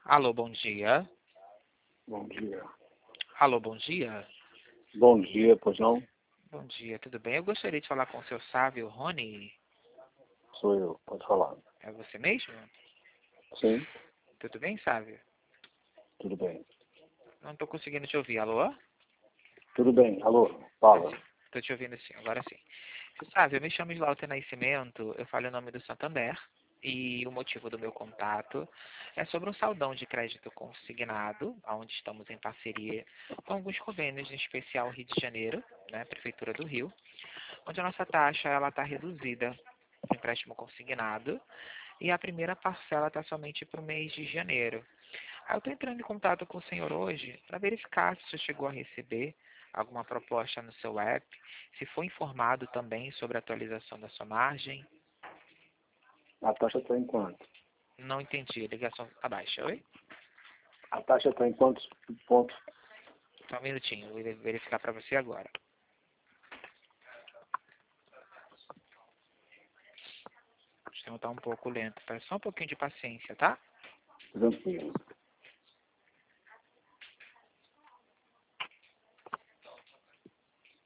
Alô, bom dia. Bom dia. Alô, bom dia. Bom dia, pois não? Bom dia, tudo bem? Eu gostaria de falar com o seu Sávio Rony. Sou eu, pode falar. É você mesmo? Sim, Tudo bem, Sávio? tudo bem. Não estou conseguindo te ouvir. Alô? Tudo bem, alô, fala. Estou te ouvindo sim, agora sim. Sávio, eu me chamo Slaughter Nascimento, eu falo em nome do Santander. E o motivo do meu contato é sobre um saldão de crédito consignado, onde estamos em parceria com alguns convênios, em especial Rio de Janeiro, né, Prefeitura do Rio, onde a nossa taxa ela está reduzida no empréstimo consignado e a primeira parcela está somente para o mês de janeiro. Aí eu estou entrando em contato com o senhor hoje para verificar se o senhor chegou a receber alguma proposta no seu app, se foi informado também sobre a atualização da sua margem. A taxa está em quanto? Não entendi, a ligação está baixa. Oi? A taxa está em quantos pontos? Só um minutinho, eu vou verificar para você agora. O sistema está um pouco lento, peço só um pouquinho de paciência, tá? Tranquilo.